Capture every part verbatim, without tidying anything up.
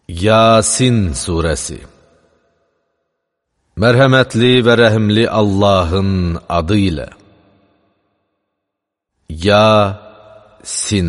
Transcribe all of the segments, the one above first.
Yasin surəsi. Mərhəmətli və rəhimli Allahın adı ilə. Yasin.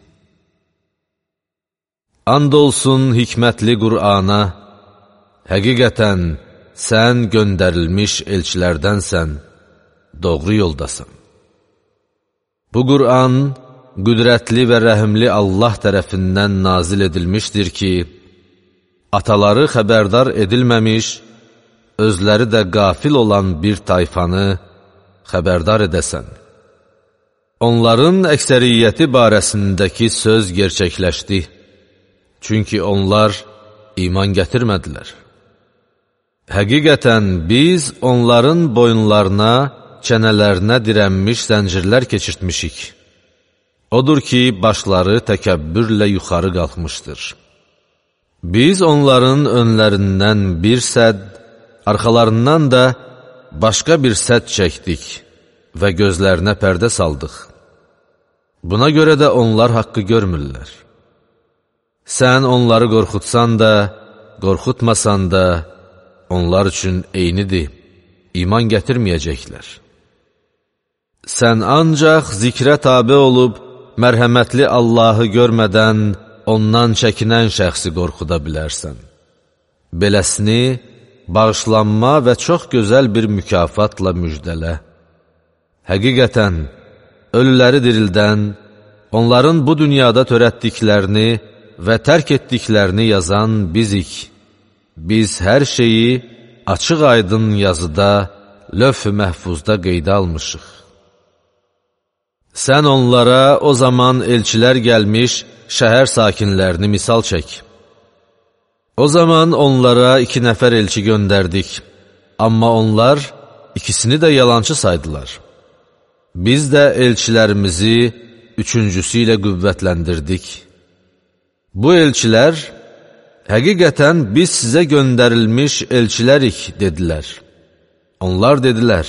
And olsun hikmətli Qur'ana, həqiqətən sən göndərilmiş elçilərdənsən, doğru yoldasan. Bu Qur'an, qüdrətli və rəhimli Allah tərəfindən nazil edilmişdir ki, ataları xəbərdar edilməmiş, özləri də qafil olan bir tayfanı xəbərdar edəsən. Onların əksəriyyəti barəsindəki söz gerçəkləşdi, çünki onlar iman gətirmədilər. Həqiqətən biz onların boyunlarına, çənələrinə dirənmiş zəncirlər keçirtmişik. Odur ki, başları təkəbbürlə yuxarı qalxmışdır. Biz onların önlərindən bir sədd, arxalarından da başqa bir sədd çəkdik və gözlərinə pərdə saldıq. Buna görə də onlar haqqı görmürlər. Sən onları qorxutsan da, qorxutmasan da, onlar üçün eynidir, iman gətirməyəcəklər. Sən ancaq zikrə tabe olub, mərhəmətli Allahı görmədən, ondan çəkinən şəxsi qorxuda bilərsən. Beləsini, bağışlanma və çox gözəl bir mükafatla müjdələ. Həqiqətən, ölüləri dirildən, onların bu dünyada törətdiklərini və tərk etdiklərini yazan bizik. Biz hər şeyi açıq aydın yazıda, lövh-ü məhfuzda qeydə almışıq. Sən onlara o zaman elçilər gəlmiş şəhər sakinlərini misal çək. O zaman onlara iki nəfər elçi göndərdik, amma onlar ikisini də yalançı saydılar. Biz də elçilərimizi üçüncüsü ilə qüvvətləndirdik. Bu elçilər, həqiqətən biz sizə göndərilmiş elçilərik, dedilər. Onlar dedilər,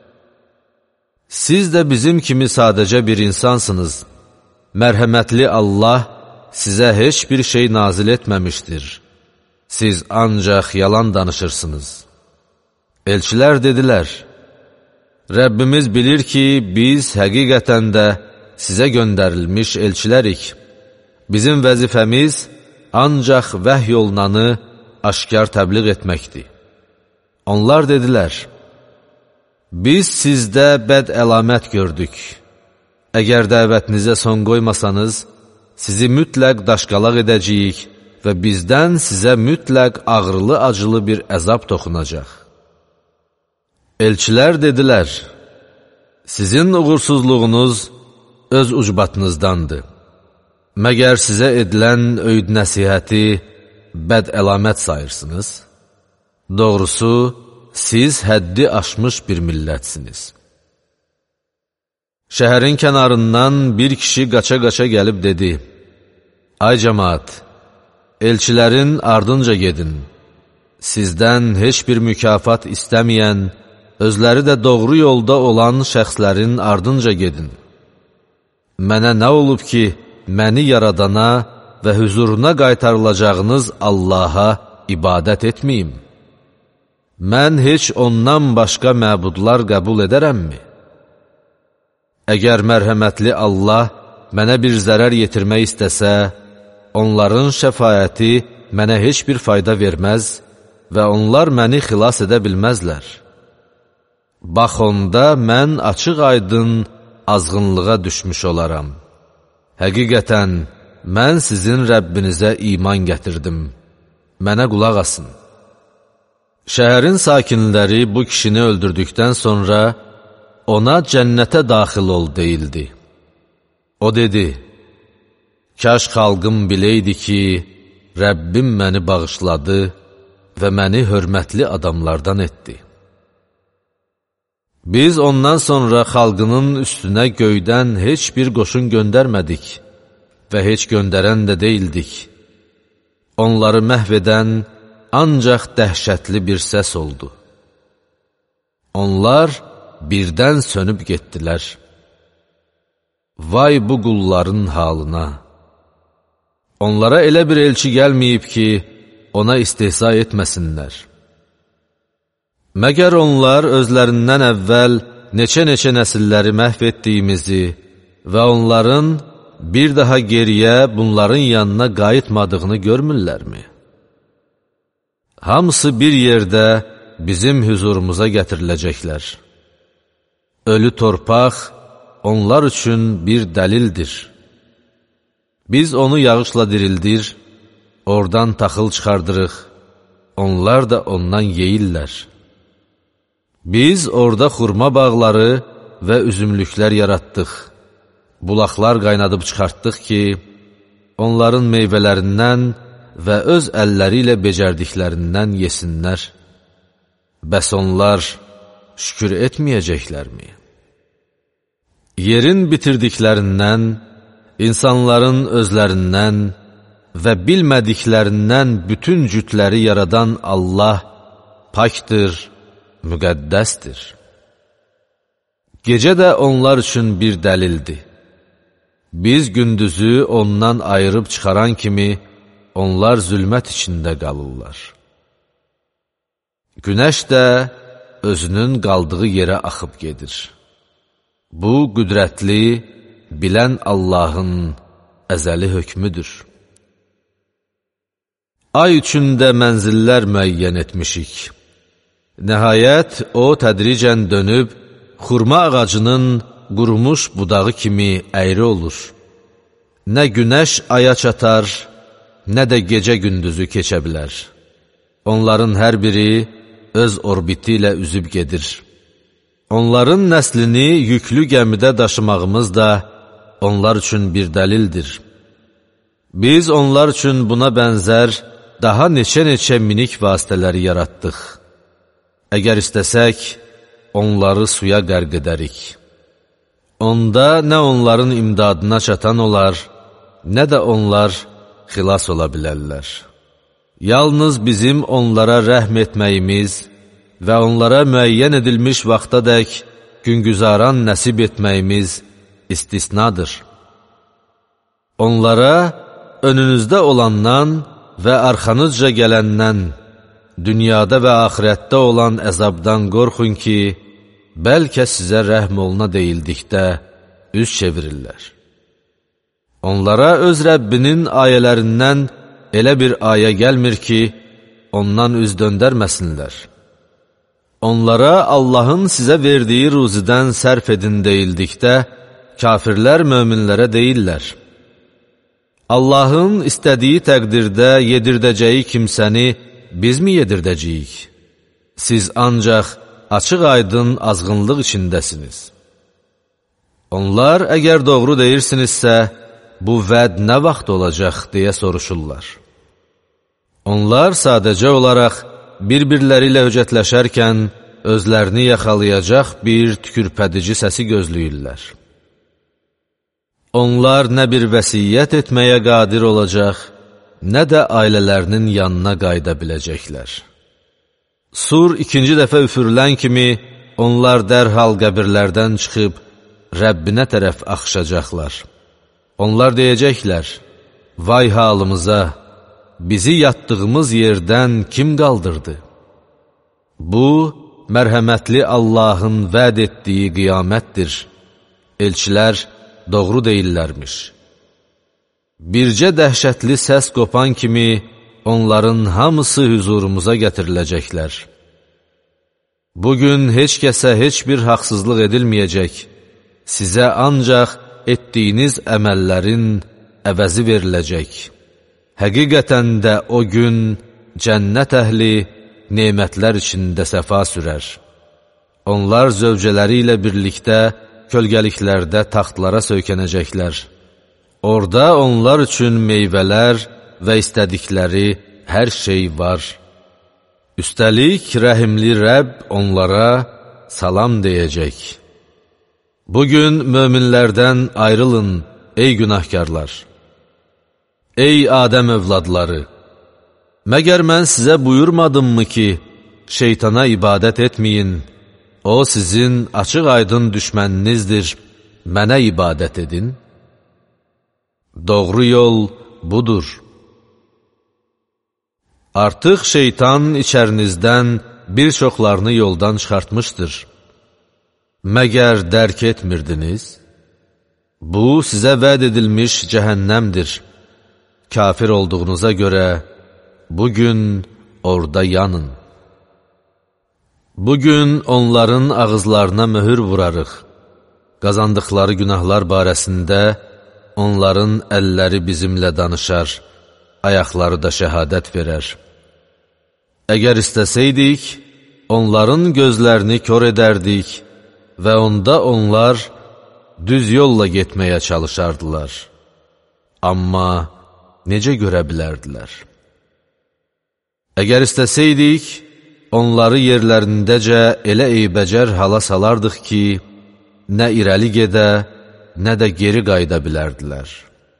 siz də bizim kimi sadəcə bir insansınız. Mərhəmətli Allah sizə heç bir şey nazil etməmişdir. Siz ancaq yalan danışırsınız. Elçilər dedilər, Rəbbimiz bilir ki, biz həqiqətən də sizə göndərilmiş elçilərik. Bizim vəzifəmiz ancaq vəhy olunanı aşkar təbliğ etməkdir. Onlar dedilər, biz sizdə bəd əlamət gördük. Əgər dəvətinizə son qoymasanız, sizi mütləq daşqalaq edəcəyik və bizdən sizə mütləq ağrılı-acılı bir əzab toxunacaq. Elçilər dedilər, sizin uğursuzluğunuz öz ucbatınızdandır. Məgər sizə edilən öyüd nəsihəti bəd əlamət sayırsınız? Doğrusu, siz həddi aşmış bir millətsiniz. Şəhərin kənarından bir kişi qaça-qaça gəlib dedi, ay cəmaat, elçilərin ardınca gedin, sizdən heç bir mükafat istəməyən, özləri də doğru yolda olan şəxslərin ardınca gedin. Mənə nə olub ki, məni yaradana və hüzuruna qaytarılacağınız Allaha ibadət etməyim? Mən heç ondan başqa məbudlar qəbul edərəmmi? Əgər mərhəmətli Allah mənə bir zərər yetirmək istəsə, onların şəfayəti mənə heç bir fayda verməz və onlar məni xilas edə bilməzlər. Bax onda mən açıq aydın azğınlığa düşmüş olaram. Həqiqətən, mən sizin Rəbbinizə iman gətirdim. Mənə qulaq asın. Şəhərin sakinləri bu kişini öldürdükdən sonra ona cənnətə daxil ol deyildi. O dedi, kaş xalqım biləydi ki, Rəbbim məni bağışladı və məni hörmətli adamlardan etdi. Biz ondan sonra xalqının üstünə göydən heç bir qoşun göndərmədik və heç göndərən də deyildik. Onları məhv edən ancaq dəhşətli bir səs oldu. Onlar birdən sönüb getdilər. Vay bu qulların halına! Onlara elə bir elçi gəlməyib ki, ona istehza etməsinlər. Məgər onlar özlərindən əvvəl neçə-neçə nəsilləri məhv etdiyimizi və onların bir daha geriyə bunların yanına qayıtmadığını görmürlərmi? Hamısı bir yerdə bizim hüzurumuza gətiriləcəklər. Ölü torpaq onlar üçün bir dəlildir. Biz onu yağışla dirildir, oradan taxıl çıxardırıq, onlar da ondan yeyirlər. Biz orada xurma bağları və üzümlüklər yaratdıq, bulaqlar qaynadıb çıxartdıq ki, onların meyvələrindən və öz əlləri ilə becərdiklərindən yesinlər. Bəs onlar şükür etməyəcəklərmi? Yerin bitirdiklərindən, insanların özlərindən və bilmədiklərindən bütün cütləri yaradan Allah pakdır, müqəddəsdir. Gecə də onlar üçün bir dəlildir. Biz gündüzü ondan ayırıb çıxaran kimi, onlar zülmət içində qalırlar. Günəş də özünün qaldığı yerə axıb gedir. Bu, qüdrətli, bilən Allahın əzəli hökmüdür. Ay üçündə mənzillər müəyyən etmişik. Nəhayət, o tədricən dönüb, xurma ağacının qurumuş budağı kimi əyri olur. Nə günəş aya çatar, nə də gecə gündüzü keçə bilər. Onların hər biri öz orbiti ilə üzüb gedir. Onların nəslini yüklü gəmidə daşımağımız da onlar üçün bir dəlildir. Biz onlar üçün buna bənzər daha neçə-neçə minik vasitələri yaratdıq. Əgər istəsək, onları suya qərq edərik. Onda nə onların imdadına çatan olar, nə də onlar xilas ola bilərlər. Yalnız bizim onlara rəhm etməyimiz və onlara müəyyən edilmiş vaxtadək güngüzaran nəsib etməyimiz istisnadır. Onlara önünüzdə olandan və arxanızca gələndən, dünyada və axirətdə olan əzabdan qorxun ki, bəlkə sizə rəhm oluna deyildikdə üz çevirirlər. Onlara öz Rəbbinin ayələrindən elə bir ayə gəlmir ki, ondan üz döndərməsinlər. Onlara Allahın sizə verdiyi ruzidən sərf edin deyildikdə, kafirlər möminlərə deyirlər. Allahın istədiyi təqdirdə yedirdəcəyi kimsəni biz mi yedirdəcəyik? Siz ancaq açıq aydın azğınlıq içindəsiniz. Onlar, əgər doğru deyirsinizsə, bu vəd nə vaxt olacaq, deyə soruşurlar. Onlar sadəcə olaraq bir-birləri ilə höcətləşərkən özlərini yaxalayacaq bir tükürpədici səsi gözləyirlər. Onlar nə bir vəsiyyət etməyə qadir olacaq, nə də ailələrinin yanına qayıda biləcəklər. Sur ikinci dəfə üfürülən kimi, onlar dərhal qəbirlərdən çıxıb, Rəbbinə tərəf axışacaqlar. Onlar deyəcəklər, vay halımıza, bizi yatdığımız yerdən kim qaldırdı? Bu, mərhəmətli Allahın vəd etdiyi qiyamətdir. Elçilər doğru deyillərmiş. Bircə dəhşətli səs qopan kimi, onların hamısı hüzurumuza gətiriləcəklər. Bugün heç kəsə heç bir haqsızlıq edilməyəcək, sizə ancaq etdiyiniz əməllərin əvəzi veriləcək. Həqiqətən də o gün cənnət əhli nemətlər içində səfa sürər. Onlar zövcələri ilə birlikdə kölgəliklərdə taxtlara söykənəcəklər. Orada onlar üçün meyvələr və istədikləri hər şey var. Üstəlik, rəhimli Rəbb onlara salam deyəcək. Bugün möminlərdən ayrılın, ey günahkarlar! Ey Adəm övladları! Məgər mən sizə buyurmadımmı ki, şeytana ibadət etməyin, o sizin açıq aydın düşməninizdir, mənə ibadət edin? Doğru yol budur. Artıq şeytan içərinizdən bir çoxlarını yoldan çıxartmışdır. Məgər dərk etmirdiniz? Bu, sizə vəd edilmiş cəhənnəmdir. Kafir olduğunuza görə, bugün orada yanın. Bugün onların ağızlarına möhür vurarıq. Qazandıqları günahlar barəsində onların əlləri bizimlə danışar, ayaqları da şəhadət verər. Əgər istəsəydik, onların gözlərini kör edərdik və onda onlar düz yolla getməyə çalışardılar. Amma necə görə bilərdilər? Əgər istəsəydik, onları yerlərindəcə elə eybəcər hala salardıq ki, nə irəli gedə, nə də geri qayıda bilərdilər.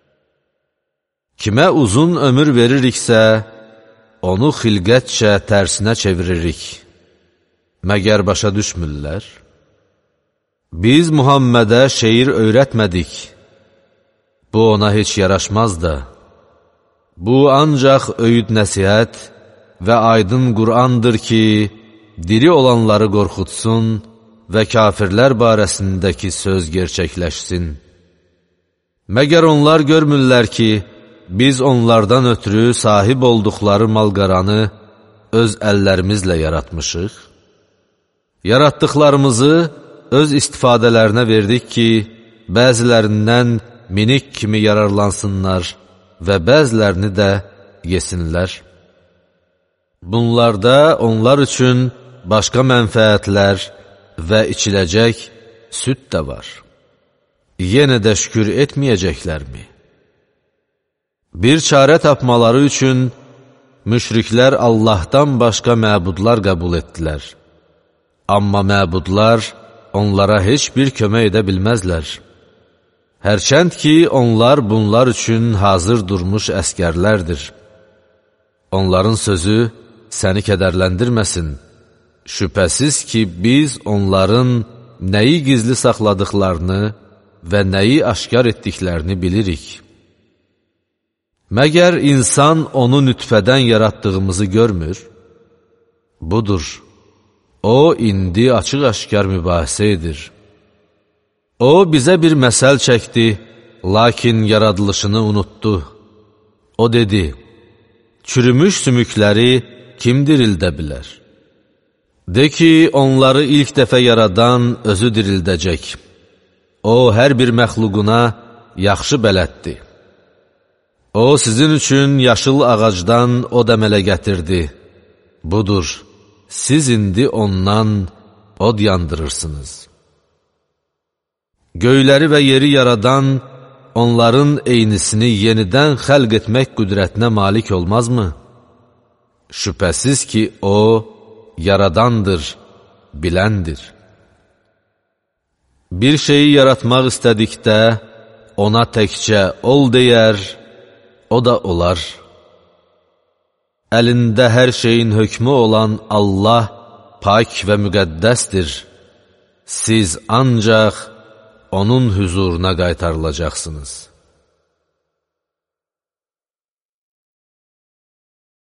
Kimə uzun ömür veririksə, onu xilqətcə tərsinə çeviririk. Məgər başa düşmürlər? Biz Muhammədə şeir öyrətmədik. Bu ona heç yaraşmaz da. Bu ancaq öyüd nəsihət və aydın Qur'andır ki, diri olanları qorxutsun və kafirlər barəsindəki söz gerçəkləşsin. Məgər onlar görmürlər ki, biz onlardan ötürü sahib olduqları malqaranı öz əllərimizlə yaratmışıq? Yaratdıqlarımızı öz istifadələrinə verdik ki, bəzilərindən minik kimi yararlansınlar və bəzilərini də yesinlər. Bunlarda onlar üçün başqa mənfəətlər və içiləcək süd də var. Yenə də şükür etməyəcəklərmi? Bir çarə tapmaları üçün müşriklər Allahdan başqa məbudlar qəbul etdilər. Amma məbudlar onlara heç bir kömək edə bilməzlər. Hərçənd ki, onlar bunlar üçün hazır durmuş əskərlərdir. Onların sözü səni kədərləndirməsin. Şübhəsiz ki, biz onların nəyi gizli saxladıqlarını və nəyi aşkar etdiklərini bilirik. Məgər insan onu nütfədən yaratdığımızı görmür? Budur. O, indi açıq-aşkar mübahisə edir. O, bizə bir məsəl çəkdi, lakin yaradılışını unutdu. O dedi, çürümüş sümükləri kim dirildə bilər? De ki, onları ilk dəfə yaradan özü dirildəcək. O, hər bir məxluquna yaxşı bələddir. O, sizin üçün yaşıl ağacdan od əmələ gətirdi. Budur, siz indi ondan od yandırırsınız. Göyləri və yeri yaradan, onların eynisini yenidən xəlq etmək qüdrətinə malik olmazmı? Şübhəsiz ki, O, yaradandır, biləndir. Bir şeyi yaratmaq istədikdə, ona təkcə ol deyər, o da olar. Əlində hər şeyin hökmü olan Allah pak və müqəddəsdir. Siz ancaq onun huzuruna qaytarılacaqsınız.